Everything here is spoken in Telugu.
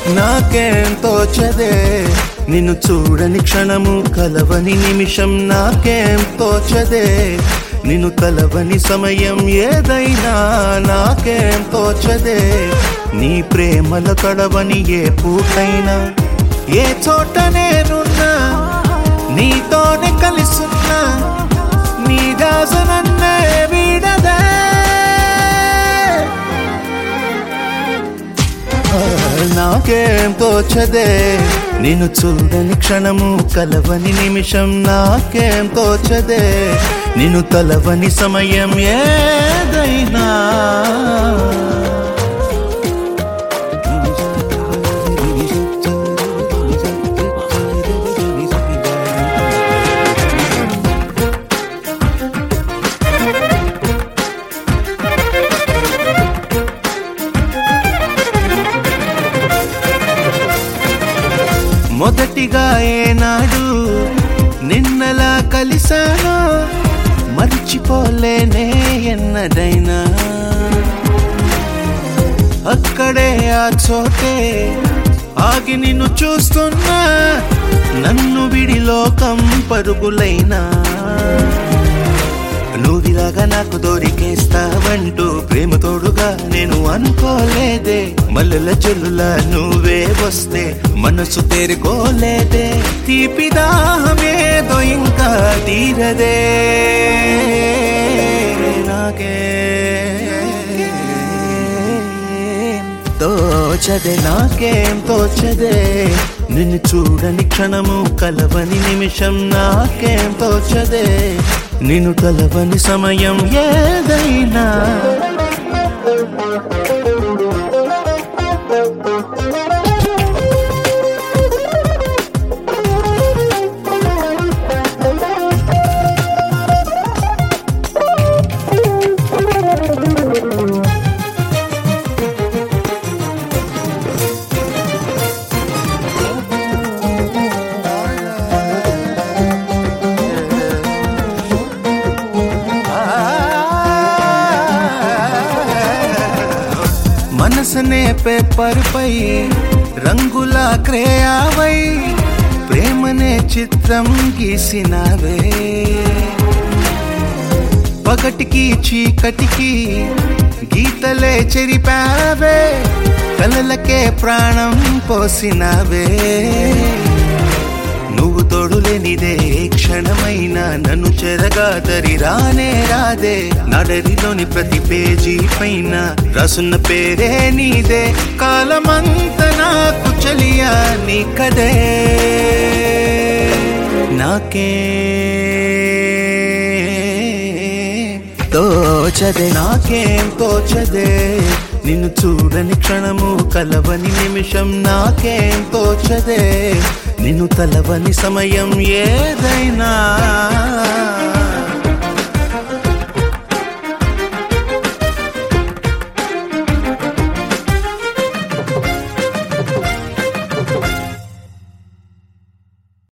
నాకేం తోచదే నిన్ను చూడని క్షణము కలవని నిమిషం నాకేం తోచదే నిన్ను కలవని సమయం ఏదైనా నాకేం తోచదే నీ ప్రేమల కడవని ఏ పూటైనా ఏ చోట నేనున్నా నీతోనే కలిసున్నా నీ దాస నన్నే వీడదే నాకేం తోచదే నిన్ను చూడని క్షణము కలవని నిమిషం నాకేం తోచదే నిన్ను కలవని సమయం ఏదైనా మొదటిగా ఏనాడు నిన్నలా కలిసానో మర్చిపోలేనే ఎన్నడైనా అక్కడే ఆ చోటే ఆగి నిన్ను చూస్తున్నా నన్ను విడి లోకం పరుగులైనా నువ్విలాగా నాకు దొరికేస్తావంటూ ప్రేమ తోడుగా నేను అనుకోలేదే మల్లెల చెల్లులా నువ్వే వస్తే మనసు తేరుకోలేదే తీపి దాహమేదో ఇంకా తీరదే నాకే తోచదే నాకేం తోచదే నిన్ను చూడని క్షణము కలవని నిమిషం నాకేం తోచదే నిన్ను కలవని సమయం ఏదైనా మనసనే పేపర్ పై రంగుల క్రేయావై ప్రేమనే చిత్రం గీసినావే పగటికి చీకటికి గీతలే చెరిపావే కలలకే ప్రాణం పోసినావే నువ్వు తోడులేనిదే క్షణమైనా నన్ను చెరగాదరి రానే రాదే నడరిలోని ప్రతి పేజీ పైన రాసున్న పేరే నీదే కాలమంత నాకు చలియా నీ కదే నాకే తోచదే నాకేం తోచదే నిన్ను చూడని క్షణము కలవని నిమిషం నాకేం తోచదే నిన్ను కలవని సమయం ఏదైనా